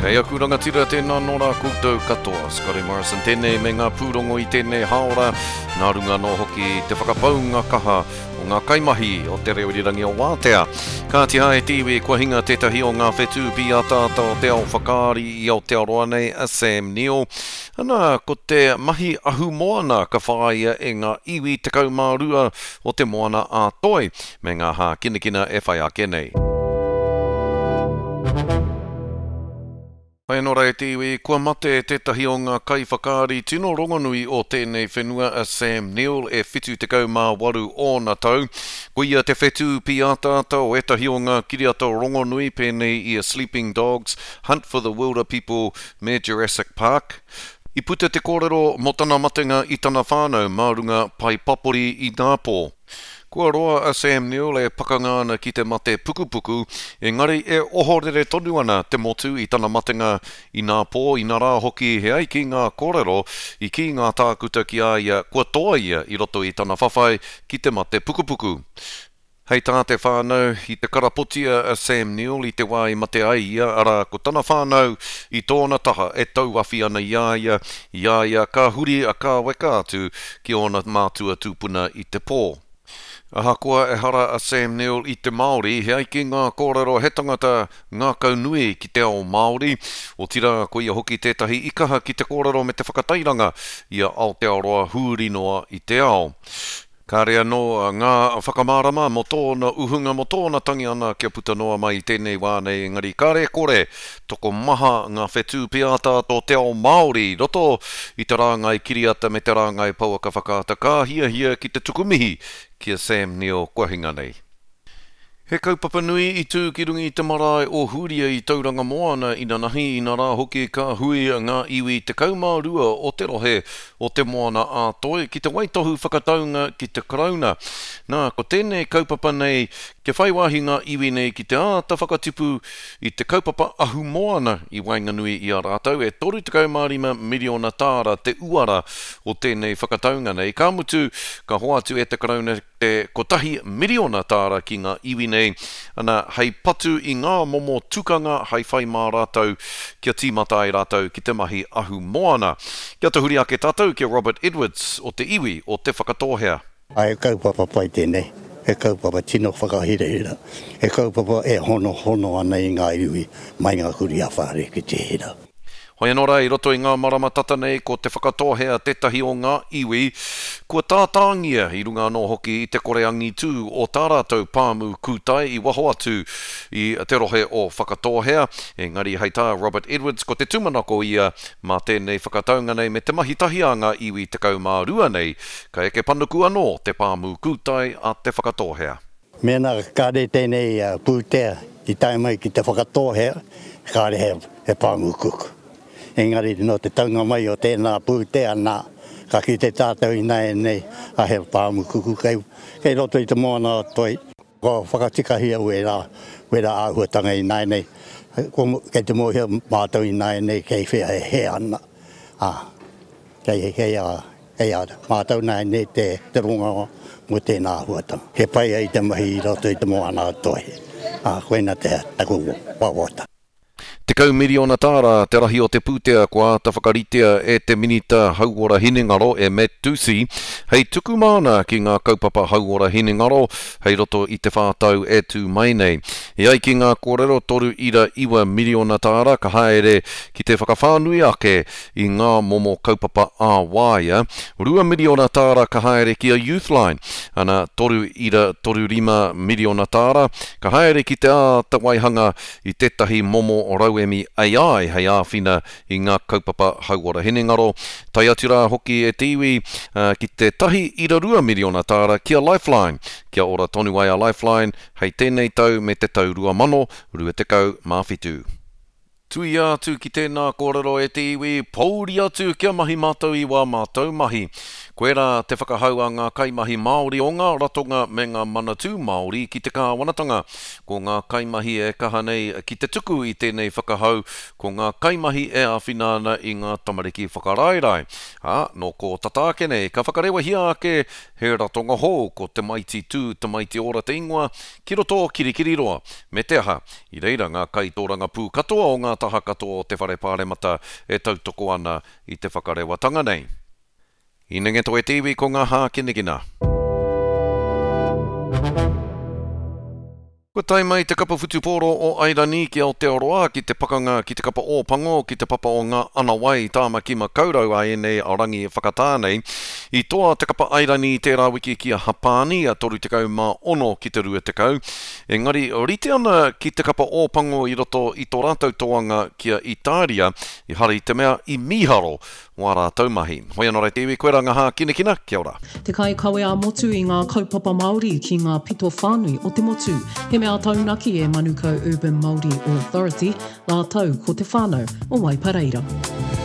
Kei aku rangatira tēnā nora koutou katoa. Scotty Morrison tēnei me ngā pūrongo i tēnei haora. Ngā runga no hoki te whakapaunga kaha o ngā kaimahi o te reorirangi o Wātea. Ka te hae tiwi kua hinga tētahi o ngā whetū pi a tāta o te ao whakaari i au te aroa nei a Sam Neill. Ana ko te mahi ahu moana ka whaaia e ngā iwi te kaumārua o te moana a toi me ngā hā kinakina e whai ake nei. Pai nora e tiwi, kua mate tētahi o ngā kaiwhakaari tino rongonui o tēnei whenua a Sam Neill e whitu te kaumā waru ōna tau. Ko ia te whetū pi a tāta o etahi o ngā kiriata rongonui pēnei i a Sleeping Dogs, Hunt for the Wilder People me Jurassic Park. I puta te kōrero mo tana matenga i tana whānau mārunga pai papori i Nāpō. Kua roa a Sam Neill e pakangana ki te mate pukupuku, engari e ohorere tonu ana te motu i tana matenga i Nāpō i nā rā hoki he ai ki ngā kōrero i ki ngā tākuta ki a ia kua toa ia i roto i tana whawhai ki te mate pukupuku. Hei tā te whānau i te karapotia a Sam Neill i te wai mate ai ia, ara ko tana whānau i tōna taha e tau awhi ana ia ka huri a ka weka atu ki ona mātua tūpuna i te pō. Aha kua e hara a Sam Neill i te Māori, he ai ki ngā kōrero he tangata ngā kaunui ki te ao Māori, o tira ko ia hoki tētahi ikaha ki te kōrero me te whakatairanga ia Aotearoa huri noa i te ao. Ka rea no ngā whakamārama mo tōna uhunga mo tōna tangi ana kia puta noa mai tēnei wānei engari. Ka rea kore, toko maha ngā whetū piata tō te ao Māori, roto i te rāngai kiriata me te rāngai pauaka whakaata. Ka hia ki te tukumihi kia Sam Neill kua hinga nei. He kaupapa nui i tū ki rungi i te marae o huria i tauranga moana ina nahi i nā rā hoki ka hui ngā iwi te kaumārua o te rohe o te moana a toi ki te waitohu whakataunga ki te karauna. Nā, ko tēnei kaupapa nei ke whaiwahi ngā iwi nei ki te āta whakatipu i te kaupapa ahu moana i Wainganui i a rātau e 35 miliona tāra te uara o tēnei whakataunga nei. Ka mutu ka hoatu e te karauna te kotahi miliona tāra ki ngā iwi nei, ana hei patu i ngā momo tukanga hei whai mā rātau kia tīmata ai rātau ki te mahi ahu moana. Kia te huri ake tātou kia Robert Edwards o te iwi o te whakatohea. Ai kaupapa pai tēnei, e kaupapa tino whakahirehira, e kaupapa e hono ana i ngā iwi mai ngā huri a whare ki te hira. Hoi anō rei, roto i ngā marama tata nei ko te whakatohea tētahi o ngā iwi, kua tātāngia i runga anō hoki i te koreangi tū o tā rātou pāmu kūtai i waho atu i te rohe o whakatohea. Engari hei tā Robert Edwards ko te tumanako ia mā tēnei whakataunga nei me te mahitahi a ngā iwi te kaumārua nei, ka eke panuku anō te pāmu kūtai a te whakatohea. Mena kāre tēnei pūtea i taimai ki te whakatohea, kāre he pāmu kuku. Engari no te taunga mai o tēnā pūtea nā, ka ki te tātou i nei a he pāmu kuku kei roto i te moana toi. Ko whakatikahia wera āhuatanga i nei, kei te mohia mātou i nei kei whea he ana. Kei a mātou nei te ronga mo tēnā āhuatanga. He pai ai te mahi i roto i te moana toi. Koena te taku wawata. Te kaumiriona tāra te rahi o te pūtea kua ta whakaritea e te minita hauora hinengaro e Matt Ducey. Hei tuku mana ki ngā kaupapa hauora hinengaro, hei roto i te whātau e tū mai nei. E ai ki ngā kōrero 3.2 miliona tāra ka haere ki te whakawhānui ake i ngā momo kaupapa a waia. 2 miliona tāra ka haere ki a Youthline, ana 3.35 miliona tāra ka haere ki te āta waihanga i tētahi momo o rauemi AI hei āwhina i ngā kaupapa hauora hinengaro. Tai atura hoki e tiwi ki te 1.2 miliona tāra kia Lifeline. Kia ora tonu ai a Lifeline, hei tēnei tau me te tau 2025 mawhitu. Tui atu ki tēnā kōrero e te iwi, pauri atu kia mahi mātou i wā mātou mahi. Koe rā te whakahau a ngā kaimahi Māori o ngā ratonga me ngā manatū Māori ki te kāwanatanga. Ko ngā kaimahi e kaha nei ki te tuku i tēnei whakahau, ko ngā kaimahi e awhinaana i ngā tamariki whakarairai. No ko tataake nei, ka whakarewa hia ake he ratonga hō ko te maiti tū, te maiti ora te ingoa, ki roto kirikiri roa. Me te aha, i reira ngā kaitoranga pū katoa o ngā taha katoa o te whare pāremata e tautoko ana i te whakarewatanga nei. I nenge toe tiwi ko ngā hā kinekina. Ko tai mai te kapa whutuporo o Airani ki Aotearoa ki te pakanga ki te kapa o Pango ki te papa o ngā anawai tāma ki makaurau a enei arangi e whakatānei. I toa te kapa Airani i tērā wiki ki a Hapani a 36 ki te 20. Engari rite ana ki te kapa o Pango i roto i tō rātou toanga ki a Italia i hari te mea i miharo wā rātou mahi. Hoi anō rei te iwi koe rā ngā hā kinekina, kia ora. Te kai kawe a motu i ngā kaupapa Māori ki ngā pito whānui o te motu. He mea taunaki e Manukau Urban Māori Authority, la tau ko te whānau o Waipareira.